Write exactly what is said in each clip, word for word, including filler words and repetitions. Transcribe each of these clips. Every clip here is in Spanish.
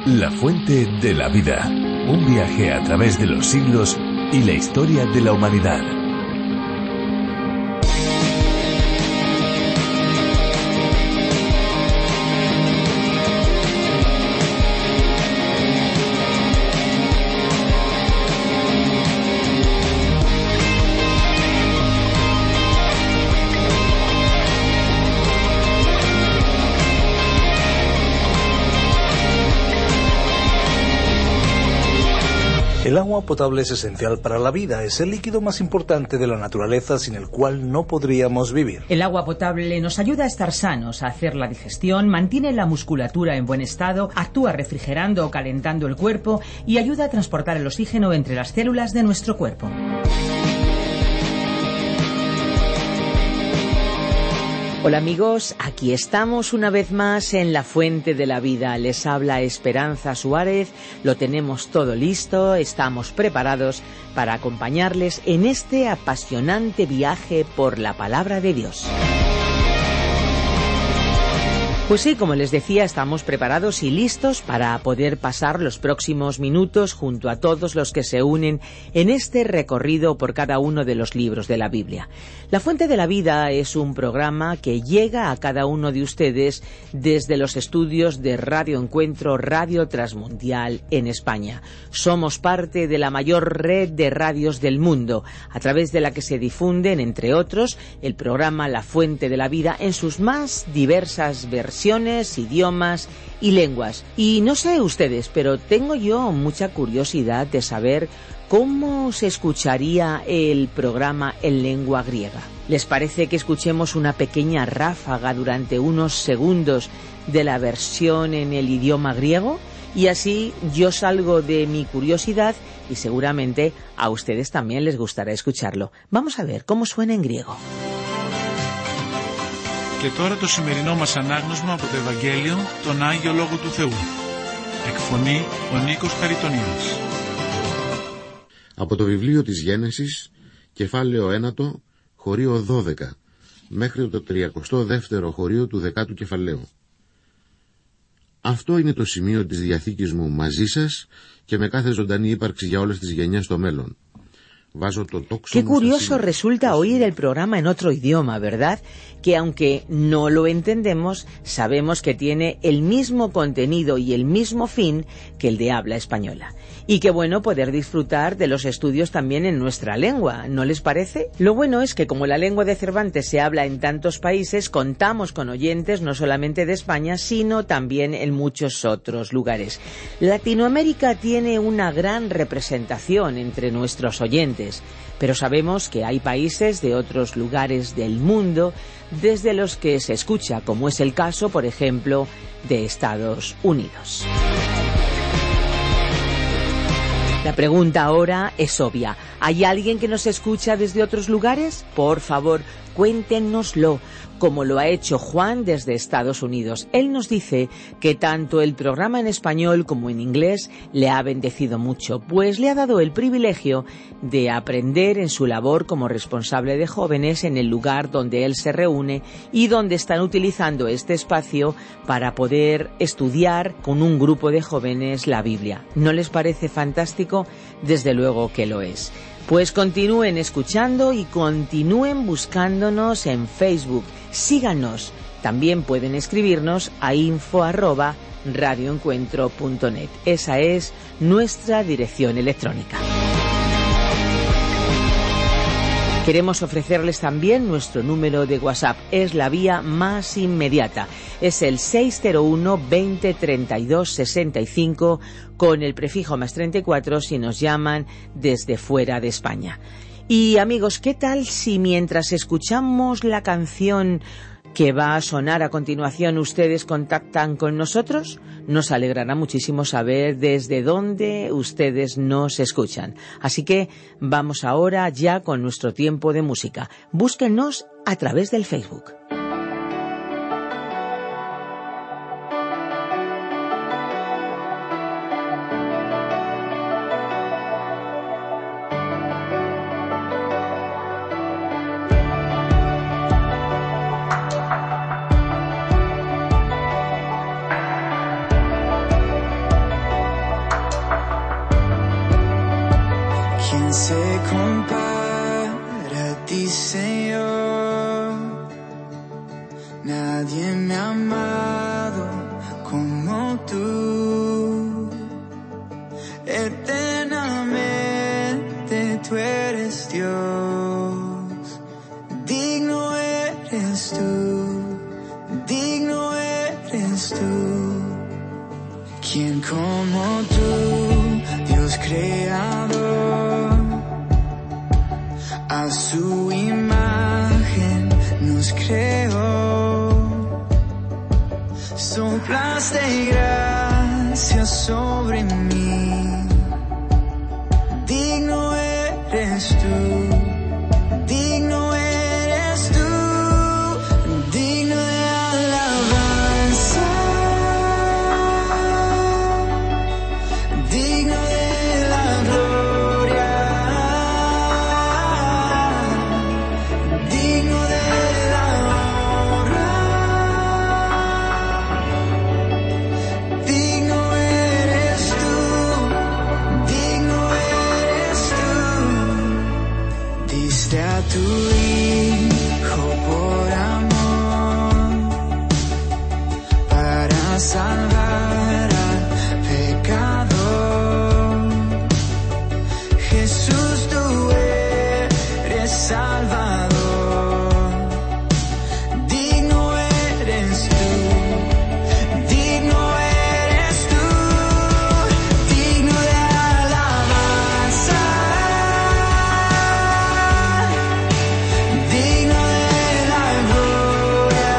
La fuente de la vida. Un viaje a través de los siglos y la historia de la humanidad. El agua potable es esencial para la vida, es el líquido más importante de la naturaleza sin el cual no podríamos vivir. El agua potable nos ayuda a estar sanos, a hacer la digestión, mantiene la musculatura en buen estado, actúa refrigerando o calentando el cuerpo y ayuda a transportar el oxígeno entre las células de nuestro cuerpo. Hola amigos, aquí estamos una vez más en La Fuente de la Vida. Les habla Esperanza Suárez, lo tenemos todo listo, estamos preparados para acompañarles en este apasionante viaje por la Palabra de Dios. Pues sí, como les decía, estamos preparados y listos para poder pasar los próximos minutos junto a todos los que se unen en este recorrido por cada uno de los libros de la Biblia. La Fuente de la Vida es un programa que llega a cada uno de ustedes desde los estudios de Radio Encuentro, Radio Transmundial en España. Somos parte de la mayor red de radios del mundo, a través de la que se difunden, entre otros, el programa La Fuente de la Vida en sus más diversas versiones, idiomas y lenguas. Y no sé ustedes, pero tengo yo mucha curiosidad de saber cómo se escucharía el programa en lengua griega. ¿Les parece que escuchemos una pequeña ráfaga durante unos segundos de la versión en el idioma griego? Y así yo salgo de mi curiosidad y seguramente a ustedes también les gustará escucharlo. Vamos a ver cómo suena en griego. Και τώρα το σημερινό μας ανάγνωσμα από το Ευαγγέλιο, τον Άγιο Λόγο του Θεού. Εκφωνεί ο Νίκος Χαριτονίδης. Από το βιβλίο της Γένεσης, κεφάλαιο ένατο, χωρίο δώδεκα, μέχρι το τριακοστό δεύτερο χωρίο του δεκάτου κεφαλαίου. Αυτό είναι το σημείο της Διαθήκης μου μαζί σας και με κάθε ζωντανή ύπαρξη για όλες τις γενιές στο μέλλον. Qué curioso resulta oír el programa en otro idioma, ¿verdad? Que aunque no lo entendemos, sabemos que tiene el mismo contenido y el mismo fin que el de habla española. Y qué bueno poder disfrutar de los estudios también en nuestra lengua, ¿no les parece? Lo bueno es que como la lengua de Cervantes se habla en tantos países, contamos con oyentes no solamente de España, sino también en muchos otros lugares. Latinoamérica tiene una gran representación entre nuestros oyentes, pero sabemos que hay países de otros lugares del mundo desde los que se escucha, como es el caso, por ejemplo, de Estados Unidos. La pregunta ahora es obvia. ¿Hay alguien que nos escucha desde otros lugares? Por favor, cuéntenoslo, como lo ha hecho Juan desde Estados Unidos. Él nos dice que tanto el programa en español como en inglés le ha bendecido mucho, pues le ha dado el privilegio de aprender en su labor como responsable de jóvenes en el lugar donde él se reúne y donde están utilizando este espacio para poder estudiar con un grupo de jóvenes la Biblia. ¿No les parece fantástico? Desde luego que lo es. Pues continúen escuchando y continúen buscándonos en Facebook. Síganos. También pueden escribirnos a info arroba radioencuentro punto net. Esa es nuestra dirección electrónica. Queremos ofrecerles también nuestro número de WhatsApp. Es la vía más inmediata. Es el seis cero uno, veinte, treinta y dos, sesenta y cinco con el prefijo más treinta y cuatro si nos llaman desde fuera de España. Y amigos, ¿qué tal si mientras escuchamos la canción que va a sonar a continuación ustedes contactan con nosotros? Nos alegrará muchísimo saber desde dónde ustedes nos escuchan. Así que vamos ahora ya con nuestro tiempo de música. Búsquennos a través del Facebook. compara a ti, Señor. Nadie me ha amado como tú. Eternamente tú eres Dios. Digno eres tú. Digno eres tú. ¿Quién como tú, Dios creador? A su imagen nos creó. Soplaste gracia sobre mí. Digno eres tú. Digno eres tú. Digno de alabanza. Digno de la gloria. Digno de la honra. Digno eres tú. Digno eres tú. Diste a tu Hijo por amor para salvar al pecador. Jesús, tú eres Salvador. Digno eres tú. Digno eres tú. Digno de alabanza. Digno de la gloria.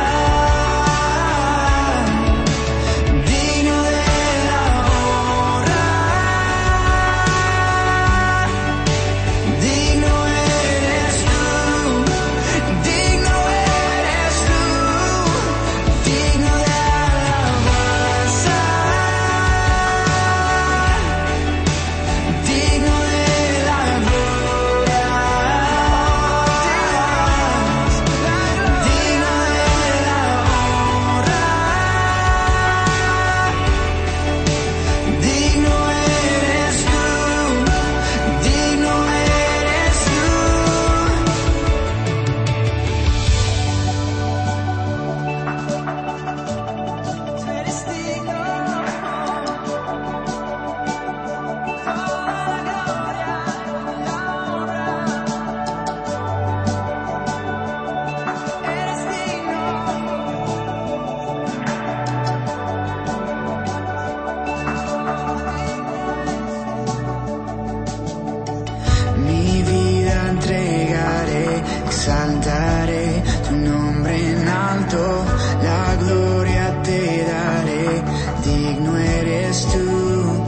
Digno de la honra. Digno eres tú. Digno eres tú. Digno de alabanza. Digno de la gloria. Digno de la honra. Digno eres tú. Digno eres tú. Tú eres digno. Toda la gloria, la honra. Eres digno. Mi vida entregaré, exaltaré tu nombre en alto, la gloria te daré, digno eres tú.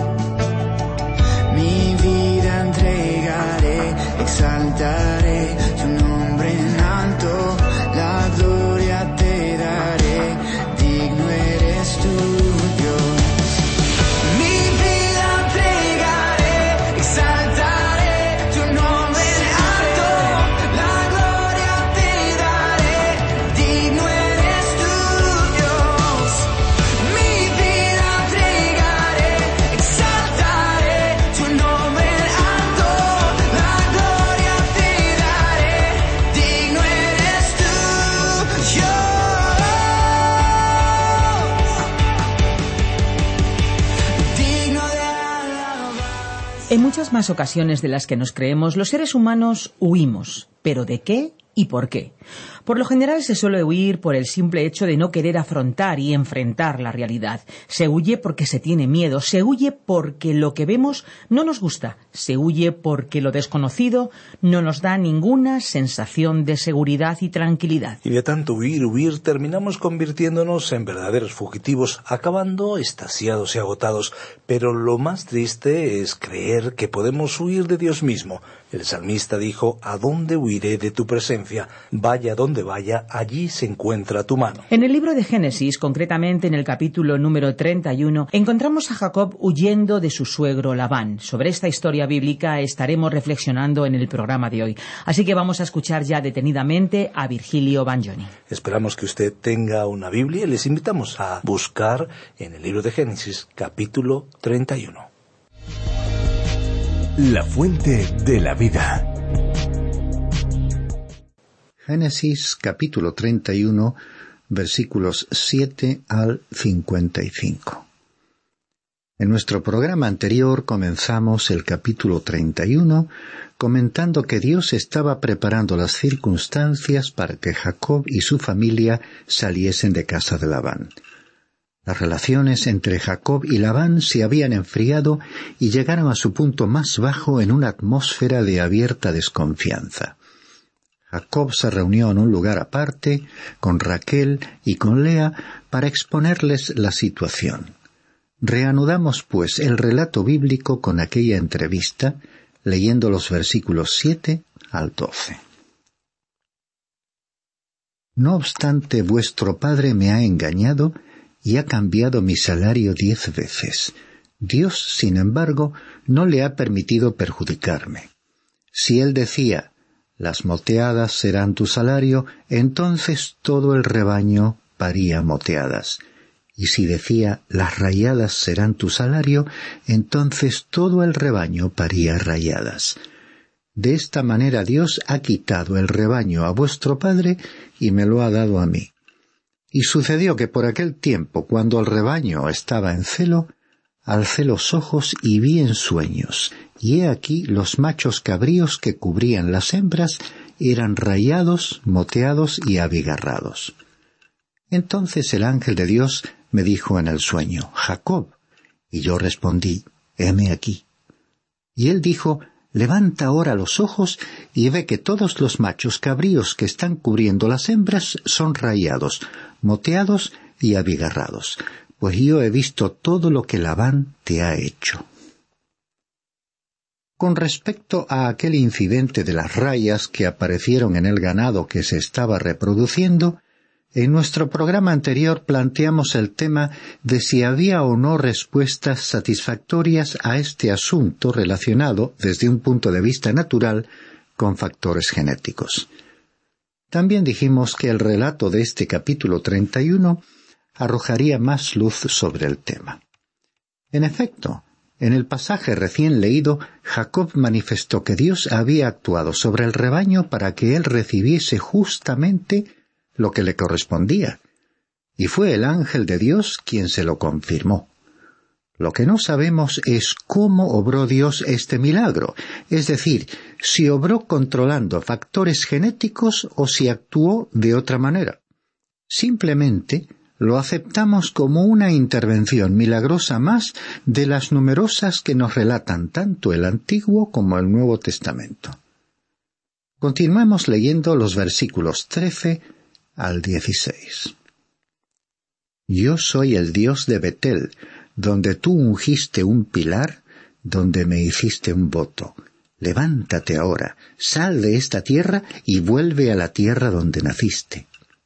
Mi vida entregaré, exaltaré tu nombre en alto, la gloria te daré, digno eres tú, Dios. Mi vida entregaré, exaltaré tu nombre en alto, la gloria te daré, digno eres tú, Dios. Mi vida entregaré, exaltaré tu nombre en alto, la gloria te daré, digno eres tú, Dios. Digno de alabanza. En muchas más ocasiones de las que nos creemos, los seres humanos huimos. ¿Pero de qué y por qué? Por lo general se suele huir por el simple hecho de no querer afrontar y enfrentar la realidad. Se huye porque se tiene miedo, se huye porque lo que vemos no nos gusta, se huye porque lo desconocido no nos da ninguna sensación de seguridad y tranquilidad. Y de tanto huir, huir, terminamos convirtiéndonos en verdaderos fugitivos, acabando extasiados y agotados. Pero lo más triste es creer que podemos huir de Dios mismo. El salmista dijo: ¿a dónde huiré de tu presencia? Vaya donde vaya, allí se encuentra tu mano. En el libro de Génesis, concretamente en el capítulo número treinta y uno, encontramos a Jacob huyendo de su suegro Labán. Sobre esta historia bíblica estaremos reflexionando en el programa de hoy. Así que vamos a escuchar ya detenidamente a Virgilio Bagnoni. Esperamos que usted tenga una Biblia y les invitamos a buscar en el libro de Génesis, capítulo treinta y uno. La fuente de la vida. Génesis capítulo treinta y uno, versículos siete al cincuenta y cinco. En nuestro programa anterior comenzamos el capítulo treinta y uno comentando que Dios estaba preparando las circunstancias para que Jacob y su familia saliesen de casa de Labán. Las relaciones entre Jacob y Labán se habían enfriado y llegaron a su punto más bajo en una atmósfera de abierta desconfianza. Jacob se reunió en un lugar aparte con Raquel y con Lea para exponerles la situación. Reanudamos, pues, el relato bíblico con aquella entrevista, leyendo los versículos siete al doce. No obstante, vuestro padre me ha engañado y ha cambiado mi salario diez veces. Dios, sin embargo, no le ha permitido perjudicarme. Si él decía, las moteadas serán tu salario, entonces todo el rebaño paría moteadas. Y si decía, las rayadas serán tu salario, entonces todo el rebaño paría rayadas. De esta manera Dios ha quitado el rebaño a vuestro padre y me lo ha dado a mí. Y sucedió que por aquel tiempo, cuando el rebaño estaba en celo, alcé los ojos y vi en sueños, y he aquí los machos cabríos que cubrían las hembras eran rayados, moteados y abigarrados. Entonces el ángel de Dios me dijo en el sueño, Jacob, y yo respondí, heme aquí. Y él dijo, levanta ahora los ojos y ve que todos los machos cabríos que están cubriendo las hembras son rayados, moteados y abigarrados, pues yo he visto todo lo que Labán te ha hecho. Con respecto a aquel incidente de las rayas que aparecieron en el ganado que se estaba reproduciendo, en nuestro programa anterior planteamos el tema de si había o no respuestas satisfactorias a este asunto relacionado, desde un punto de vista natural, con factores genéticos. También dijimos que el relato de este capítulo treinta y uno arrojaría más luz sobre el tema. En efecto, en el pasaje recién leído, Jacob manifestó que Dios había actuado sobre el rebaño para que él recibiese justamente lo que le correspondía, y fue el ángel de Dios quien se lo confirmó. Lo que no sabemos es cómo obró Dios este milagro, es decir, si obró controlando factores genéticos o si actuó de otra manera. Simplemente lo aceptamos como una intervención milagrosa más de las numerosas que nos relatan tanto el Antiguo como el Nuevo Testamento. Continuemos leyendo los versículos trece al dieciséis. Yo soy el Dios de Betel, donde tú ungiste un pilar, donde me hiciste un voto. Levántate ahora, sal de esta tierra y vuelve a la tierra donde naciste.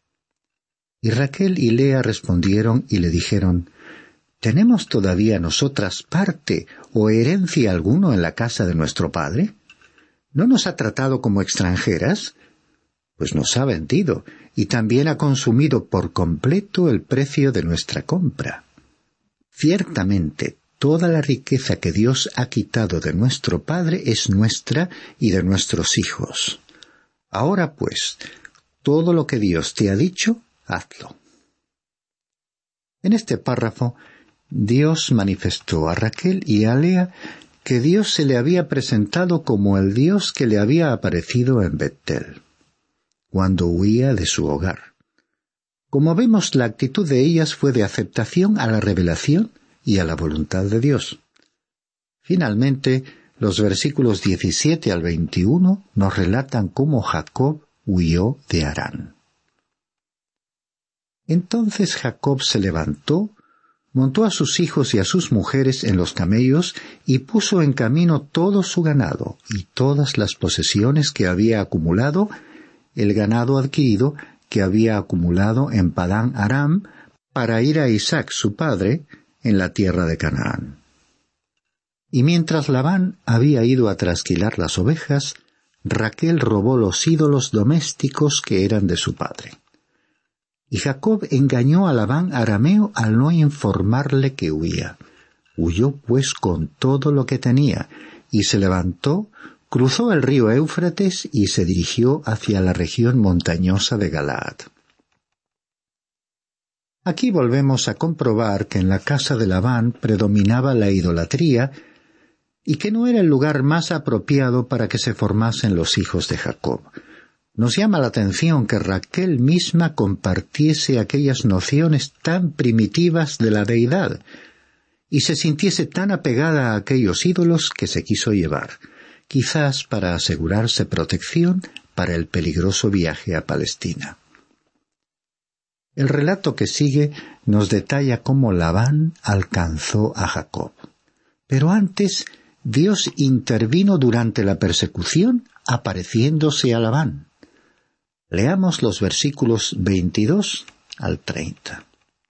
Y Raquel y Lea respondieron y le dijeron, ¿tenemos todavía nosotras parte o herencia alguno en la casa de nuestro padre? ¿No nos ha tratado como extranjeras? Pues nos ha vendido, y también ha consumido por completo el precio de nuestra compra. Ciertamente, toda la riqueza que Dios ha quitado de nuestro padre es nuestra y de nuestros hijos. Ahora pues, todo lo que Dios te ha dicho, hazlo. En este párrafo, Dios manifestó a Raquel y a Lea que Dios se le había presentado como el Dios que le había aparecido en Betel, cuando huía de su hogar. Como vemos, la actitud de ellas fue de aceptación a la revelación y a la voluntad de Dios. Finalmente, los versículos diecisiete al veintiuno nos relatan cómo Jacob huyó de Harán. Entonces Jacob se levantó, montó a sus hijos y a sus mujeres en los camellos y puso en camino todo su ganado y todas las posesiones que había acumulado, el ganado adquirido que había acumulado en Padán Aram, para ir a Isaac su padre en la tierra de Canaán. Y mientras Labán había ido a trasquilar las ovejas, Raquel robó los ídolos domésticos que eran de su padre. Y Jacob engañó a Labán arameo al no informarle que huía. Huyó pues con todo lo que tenía, y se levantó, cruzó el río Éufrates y se dirigió hacia la región montañosa de Galaad. Aquí volvemos a comprobar que en la casa de Labán predominaba la idolatría y que no era el lugar más apropiado para que se formasen los hijos de Jacob. Nos llama la atención que Raquel misma compartiese aquellas nociones tan primitivas de la deidad y se sintiese tan apegada a aquellos ídolos que se quiso llevar, quizás para asegurarse protección para el peligroso viaje a Palestina. El relato que sigue nos detalla cómo Labán alcanzó a Jacob. Pero antes, Dios intervino durante la persecución apareciéndose a Labán. Leamos los versículos veintidós al treinta.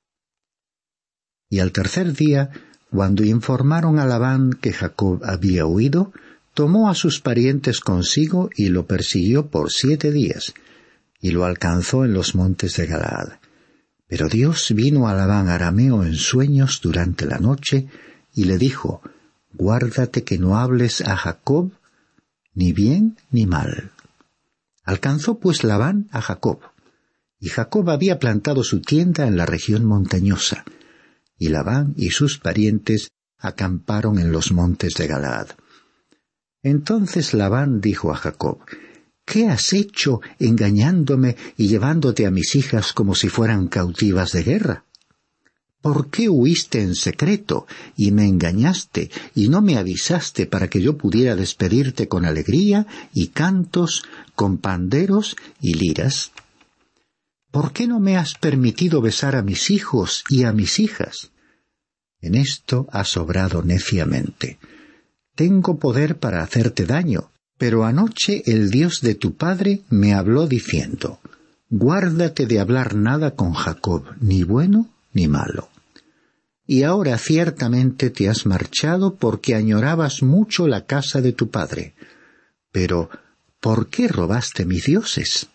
Y al tercer día, cuando informaron a Labán que Jacob había huido, tomó a sus parientes consigo y lo persiguió por siete días, y lo alcanzó en los montes de Galaad. Pero Dios vino a Labán arameo en sueños durante la noche, y le dijo, «Guárdate que no hables a Jacob, ni bien ni mal». Alcanzó pues Labán a Jacob, y Jacob había plantado su tienda en la región montañosa, y Labán y sus parientes acamparon en los montes de Galaad. Entonces Labán dijo a Jacob, «¿Qué has hecho engañándome y llevándote a mis hijas como si fueran cautivas de guerra? ¿Por qué huiste en secreto y me engañaste y no me avisaste para que yo pudiera despedirte con alegría y cantos, con panderos y liras? ¿Por qué no me has permitido besar a mis hijos y a mis hijas? En esto has obrado neciamente. Tengo poder para hacerte daño, pero anoche el Dios de tu padre me habló diciendo, guárdate de hablar nada con Jacob, ni bueno ni malo. Y ahora ciertamente te has marchado porque añorabas mucho la casa de tu padre. Pero, ¿por qué robaste mis dioses?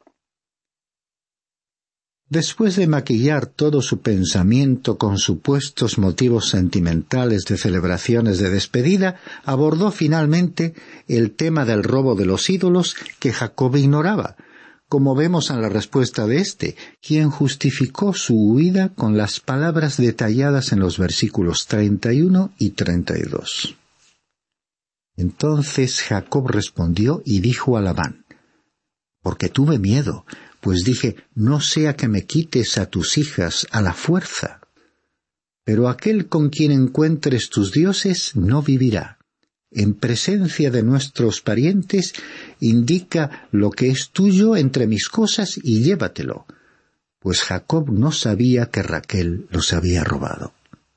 Después de maquillar todo su pensamiento con supuestos motivos sentimentales de celebraciones de despedida, abordó finalmente el tema del robo de los ídolos que Jacob ignoraba, como vemos en la respuesta de éste, quien justificó su huida con las palabras detalladas en los versículos treinta y uno y treinta y dos. Entonces Jacob respondió y dijo a Labán, «Porque tuve miedo, pues dije, no sea que me quites a tus hijas a la fuerza. Pero aquel con quien encuentres tus dioses no vivirá. En presencia de nuestros parientes, indica lo que es tuyo entre mis cosas y llévatelo». Pues Jacob no sabía que Raquel los había robado.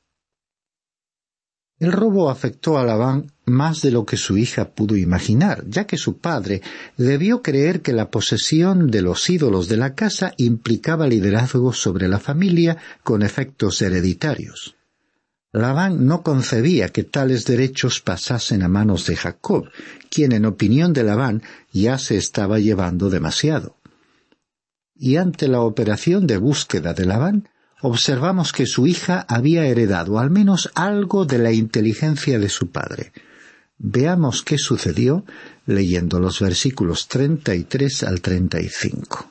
El robo afectó a Labán más de lo que su hija pudo imaginar, ya que su padre debió creer que la posesión de los ídolos de la casa implicaba liderazgo sobre la familia con efectos hereditarios. Labán no concebía que tales derechos pasasen a manos de Jacob, quien en opinión de Labán ya se estaba llevando demasiado. Y ante la operación de búsqueda de Labán, observamos que su hija había heredado al menos algo de la inteligencia de su padre. Veamos qué sucedió leyendo los versículos treinta y tres al treinta y cinco.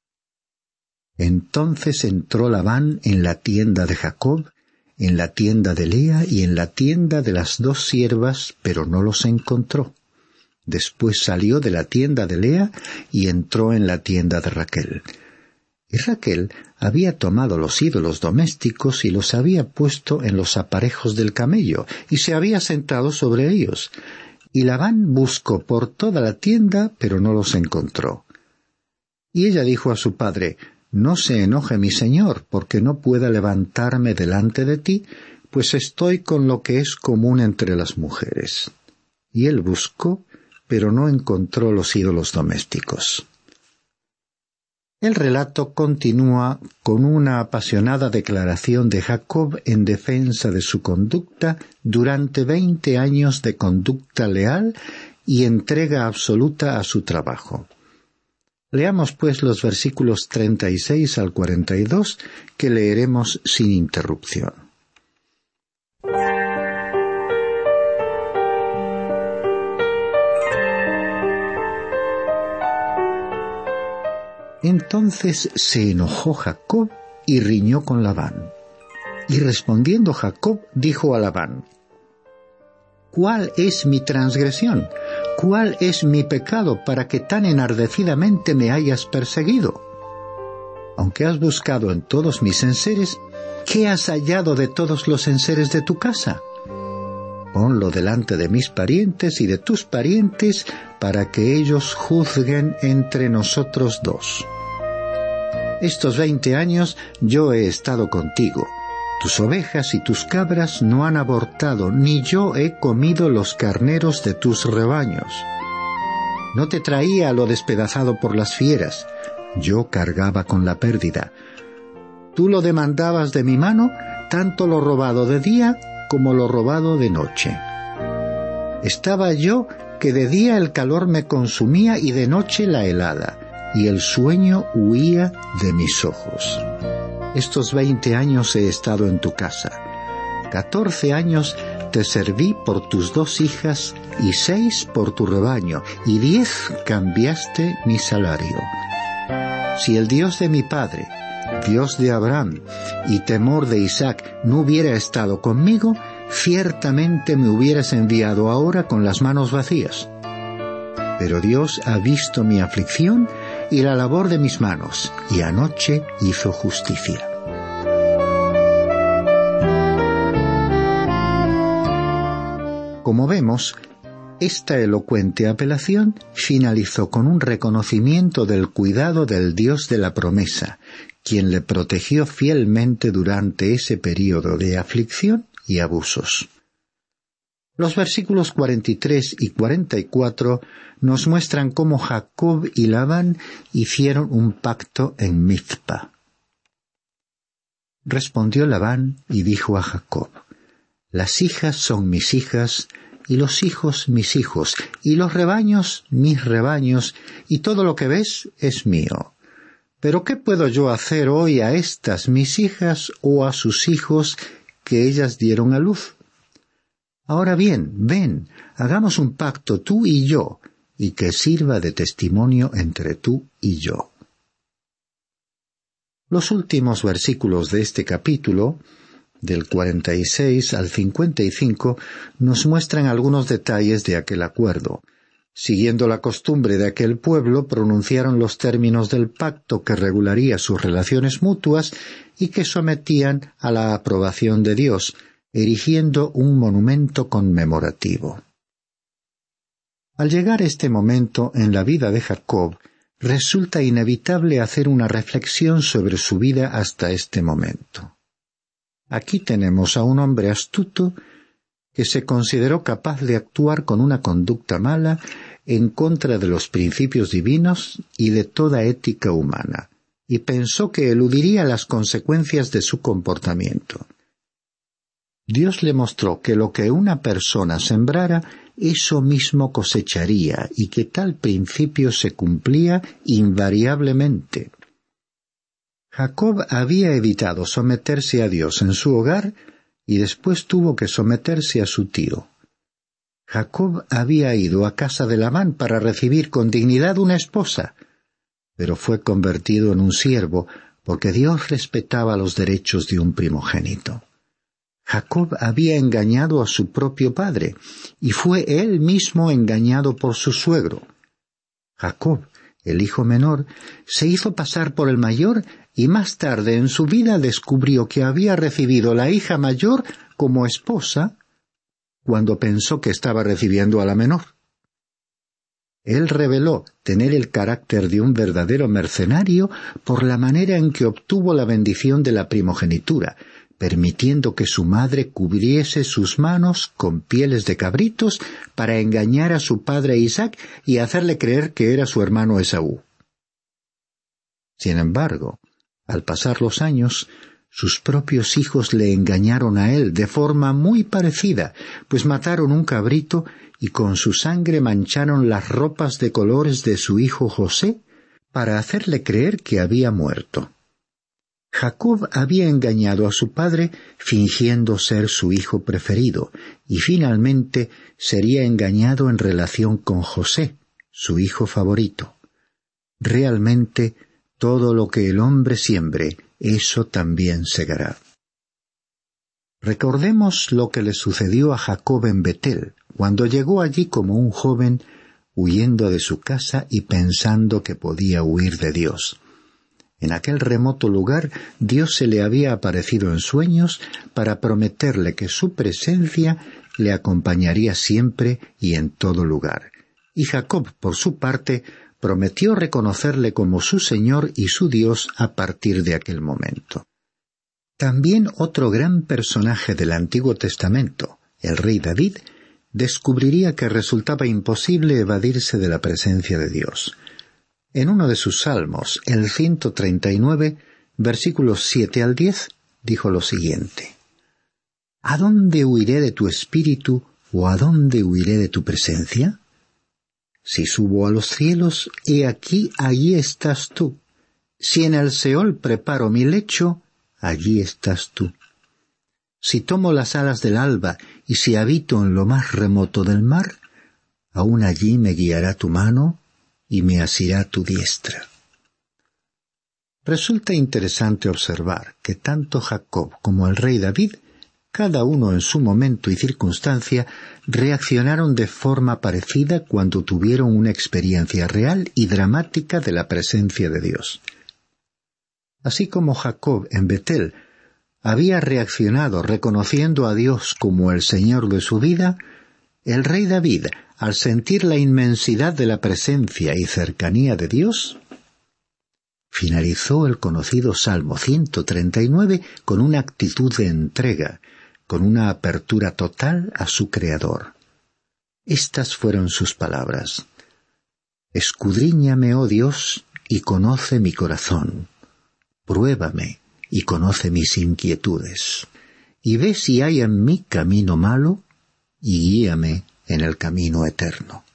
Entonces entró Labán en la tienda de Jacob, en la tienda de Lea y en la tienda de las dos siervas, pero no los encontró. Después salió de la tienda de Lea y entró en la tienda de Raquel. Y Raquel había tomado los ídolos domésticos y los había puesto en los aparejos del camello, y se había sentado sobre ellos. Y Labán buscó por toda la tienda, pero no los encontró. Y ella dijo a su padre, «No se enoje mi señor, porque no pueda levantarme delante de ti, pues estoy con lo que es común entre las mujeres». Y él buscó, pero no encontró los ídolos domésticos. El relato continúa con una apasionada declaración de Jacob en defensa de su conducta durante veinte años de conducta leal y entrega absoluta a su trabajo. Leamos pues los versículos treinta y seis al cuarenta y dos que leeremos sin interrupción. Entonces se enojó Jacob y riñó con Labán. Y respondiendo Jacob dijo a Labán: ¿Cuál es mi transgresión? ¿Cuál es mi pecado para que tan enardecidamente me hayas perseguido? Aunque has buscado en todos mis enseres, ¿qué has hallado de todos los enseres de tu casa? Ponlo delante de mis parientes y de tus parientes, para que ellos juzguen entre nosotros dos. Estos veinte años yo he estado contigo. Tus ovejas y tus cabras no han abortado, ni yo he comido los carneros de tus rebaños. No te traía lo despedazado por las fieras, yo cargaba con la pérdida. Tú lo demandabas de mi mano, tanto lo robado de día como lo robado de noche. Estaba yo que de día el calor me consumía y de noche la helada, y el sueño huía de mis ojos. Estos veinte años he estado en tu casa. Catorce años te serví por tus dos hijas y seis por tu rebaño, y diez cambiaste mi salario. Si el Dios de mi padre, Dios de Abraham y temor de Isaac no hubiera estado conmigo, ciertamente me hubieras enviado ahora con las manos vacías. Pero Dios ha visto mi aflicción y la labor de mis manos, y anoche hizo justicia. Como vemos, esta elocuente apelación finalizó con un reconocimiento del cuidado del Dios de la promesa, quien le protegió fielmente durante ese período de aflicción y abusos. Los versículos cuarenta y tres y cuarenta y cuatro nos muestran cómo Jacob y Labán hicieron un pacto en Mizpa. Respondió Labán y dijo a Jacob: Las hijas son mis hijas, y los hijos mis hijos, y los rebaños mis rebaños, y todo lo que ves es mío. Pero ¿qué puedo yo hacer hoy a estas mis hijas o a sus hijos que ellas dieron a luz? Ahora bien, ven, hagamos un pacto tú y yo, y que sirva de testimonio entre tú y yo. Los últimos versículos de este capítulo, del cuarenta y seis al cincuenta y cinco, nos muestran algunos detalles de aquel acuerdo. Siguiendo la costumbre de aquel pueblo, pronunciaron los términos del pacto que regularía sus relaciones mutuas y que sometían a la aprobación de Dios, erigiendo un monumento conmemorativo. Al llegar este momento en la vida de Jacob, resulta inevitable hacer una reflexión sobre su vida hasta este momento. Aquí tenemos a un hombre astuto que se consideró capaz de actuar con una conducta mala en contra de los principios divinos y de toda ética humana, y pensó que eludiría las consecuencias de su comportamiento. Dios le mostró que lo que una persona sembrara, eso mismo cosecharía, y que tal principio se cumplía invariablemente. Jacob había evitado someterse a Dios en su hogar y después tuvo que someterse a su tío. Jacob había ido a casa de Labán para recibir con dignidad una esposa, pero fue convertido en un siervo porque Dios respetaba los derechos de un primogénito. Jacob había engañado a su propio padre, y fue él mismo engañado por su suegro. Jacob, el hijo menor, se hizo pasar por el mayor, y más tarde en su vida descubrió que había recibido la hija mayor como esposa, cuando pensó que estaba recibiendo a la menor. Él reveló tener el carácter de un verdadero mercenario por la manera en que obtuvo la bendición de la primogenitura, permitiendo que su madre cubriese sus manos con pieles de cabritos para engañar a su padre Isaac y hacerle creer que era su hermano Esaú. Sin embargo, al pasar los años, sus propios hijos le engañaron a él de forma muy parecida, pues mataron un cabrito y con su sangre mancharon las ropas de colores de su hijo José para hacerle creer que había muerto. Jacob había engañado a su padre fingiendo ser su hijo preferido, y finalmente sería engañado en relación con José, su hijo favorito. Realmente, Todo lo que el hombre siembre, eso también segará. Recordemos lo que le sucedió a Jacob en Betel, cuando llegó allí como un joven huyendo de su casa y pensando que podía huir de Dios. En aquel remoto lugar, Dios se le había aparecido en sueños para prometerle que su presencia le acompañaría siempre y en todo lugar. Y Jacob, por su parte, prometió reconocerle como su Señor y su Dios a partir de aquel momento. También otro gran personaje del Antiguo Testamento, el rey David, descubriría que resultaba imposible evadirse de la presencia de Dios. En uno de sus salmos, el ciento treinta y nueve, versículos siete al diez, dijo lo siguiente: ¿A dónde huiré de tu espíritu, o a dónde huiré de tu presencia? Si subo a los cielos, he aquí, allí estás tú. Si en el Seol preparo mi lecho, allí estás tú. Si tomo las alas del alba, y si habito en lo más remoto del mar, aún allí me guiará tu mano, y me asirá tu diestra. Resulta interesante observar que tanto Jacob como el rey David, cada uno en su momento y circunstancia, reaccionaron de forma parecida cuando tuvieron una experiencia real y dramática de la presencia de Dios. Así como Jacob en Betel había reaccionado reconociendo a Dios como el Señor de su vida, el rey David, al sentir la inmensidad de la presencia y cercanía de Dios, finalizó el conocido Salmo ciento treinta y nueve con una actitud de entrega, con una apertura total a su Creador. Estas fueron sus palabras: Escudriñame, oh Dios, y conoce mi corazón. Pruébame y conoce mis inquietudes. Y ve si hay en mí camino malo, y guíame en el camino eterno.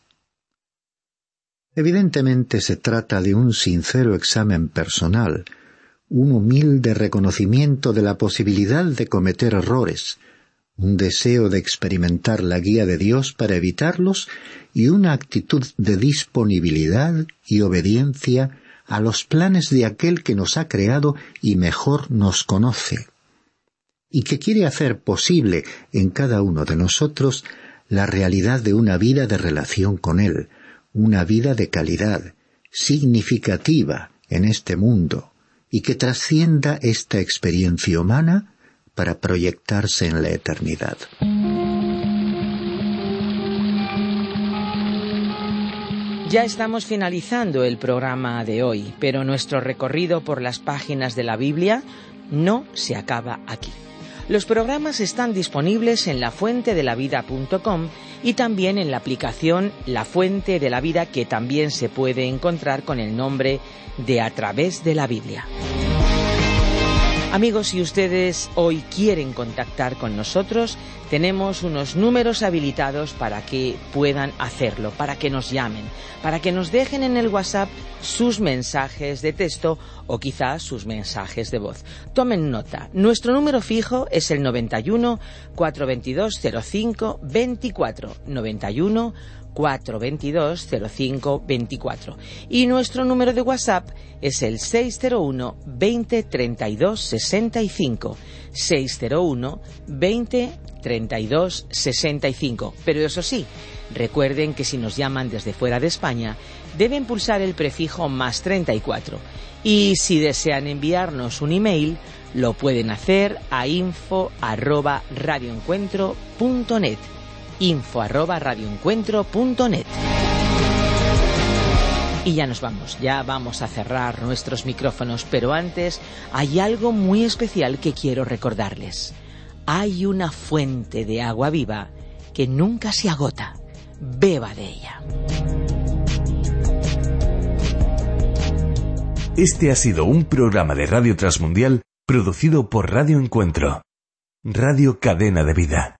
Evidentemente se trata de un sincero examen personal, un humilde reconocimiento de la posibilidad de cometer errores, un deseo de experimentar la guía de Dios para evitarlos y una actitud de disponibilidad y obediencia a los planes de aquel que nos ha creado y mejor nos conoce, y que quiere hacer posible en cada uno de nosotros la realidad de una vida de relación con Él, una vida de calidad, significativa en este mundo, y que trascienda esta experiencia humana para proyectarse en la eternidad. Ya estamos finalizando el programa de hoy, pero nuestro recorrido por las páginas de la Biblia no se acaba aquí. Los programas están disponibles en la fuente de la vida punto com y también en la aplicación La Fuente de la Vida, que también se puede encontrar con el nombre de A Través de la Biblia. Amigos, si ustedes hoy quieren contactar con nosotros, tenemos unos números habilitados para que puedan hacerlo, para que nos llamen, para que nos dejen en el WhatsApp sus mensajes de texto o quizás sus mensajes de voz. Tomen nota. Nuestro número fijo es el noventa y uno, cuatrocientos veintidós, cero cinco veinticuatro, noventa y uno, cuatrocientos veintidós, cero cinco veinticuatro, y nuestro número de WhatsApp es el seis cero uno, veinte, treinta y dos, sesenta y cinco, seis cero uno, veinte, treinta y dos, sesenta y cinco. Pero eso sí, recuerden que si nos llaman desde fuera de España deben pulsar el prefijo más treinta y cuatro, y si desean enviarnos un email lo pueden hacer a info arroba radioencuentro punto net, info arroba radioencuentro punto net. Y ya nos vamos, ya vamos a cerrar nuestros micrófonos, pero antes hay algo muy especial que quiero recordarles. Hay una fuente de agua viva que nunca se agota. Beba de ella. Este ha sido un programa de Radio Transmundial producido por Radio Encuentro, Radio Cadena de Vida.